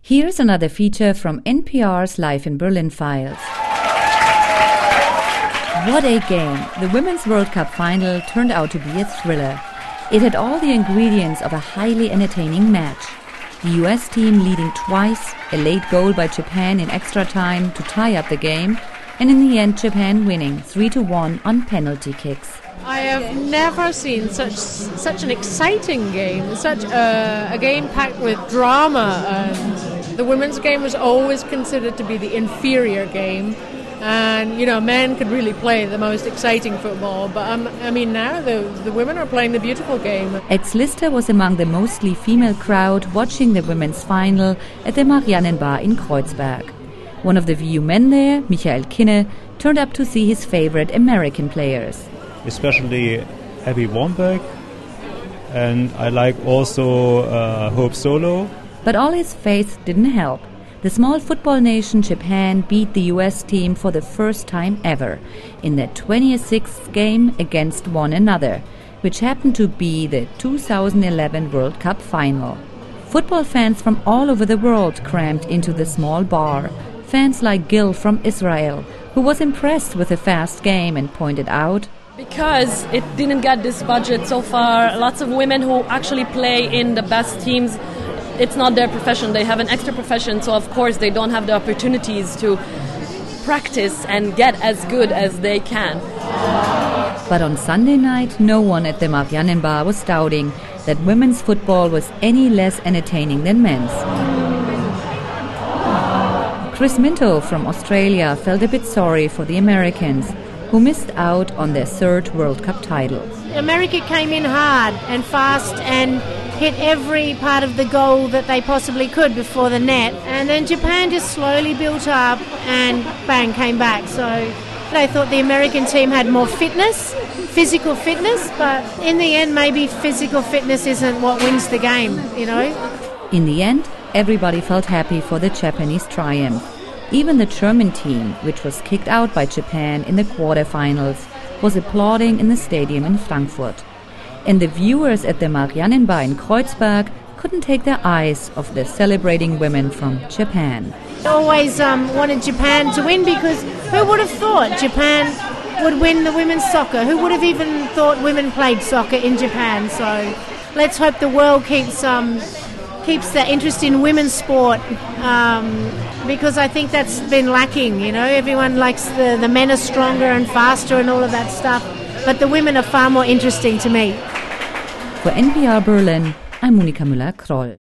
Here's another feature from NPR's Live in Berlin files. What a game! The Women's World Cup final turned out to be a thriller. It had all the ingredients of a highly entertaining match. The US team leading twice, a late goal by Japan in extra time to tie up the game, and in the end Japan winning 3-1 on penalty kicks. I have never seen such an exciting game, such a game packed with drama. And the women's game was always considered to be the inferior game. And, men could really play the most exciting football. But, now the women are playing the beautiful game. Ex-Lister was among the mostly female crowd watching the women's final at the Mariannenbar in Kreuzberg. One of the VU men there, Michael Kinne, turned up to see his favorite American players. Especially Abby Wambach, and I like also Hope Solo. But all his faith didn't help. The small football nation Japan beat the US team for the first time ever in their 26th game against one another, which happened to be the 2011 World Cup final. Football fans from all over the world crammed into the small bar. Fans like Gil from Israel, who was impressed with the fast game and pointed out, because it didn't get this budget so far, lots of women who actually play in the best teams, it's not their profession, they have an extra profession, so of course they don't have the opportunities to practice and get as good as they can. But on Sunday night, no one at the Mariannenbar was doubting that women's football was any less entertaining than men's. Chris Minto from Australia felt a bit sorry for the Americans, who missed out on their third World Cup title. America came in hard and fast and hit every part of the goal that they possibly could before the net. And then Japan just slowly built up and bang, came back. So I thought the American team had more fitness, physical fitness, but in the end maybe physical fitness isn't what wins the game, In the end, everybody felt happy for the Japanese triumph. Even the German team, which was kicked out by Japan in the quarterfinals, was applauding in the stadium in Frankfurt. And the viewers at the Mariannenbar in Kreuzberg couldn't take their eyes off the celebrating women from Japan. I always wanted Japan to win because who would have thought Japan would win the women's soccer? Who would have even thought women played soccer in Japan? So let's hope the world keeps the interest in women's sport, because I think that's been lacking. Everyone likes the men are stronger and faster and all of that stuff, but the women are far more interesting to me. For NPR Berlin, I'm Monika Müller-Kroll.